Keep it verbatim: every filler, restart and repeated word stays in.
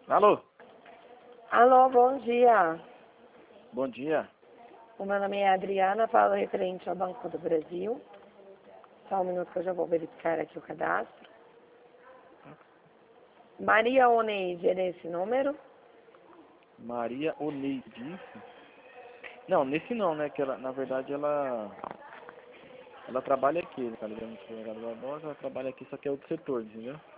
Alô? Alô, bom dia. Bom dia. O meu nome é Adriana, falo referente ao Banco do Brasil. Só um minuto que eu já vou verificar aqui o cadastro. Maria Oneide, é nesse número? Maria Oneide. Não, nesse não, né? Que ela, na verdade, ela... Ela trabalha aqui, tá ligado? No supermercado Barbosa, ela trabalha aqui, só que é outro setor, entendeu?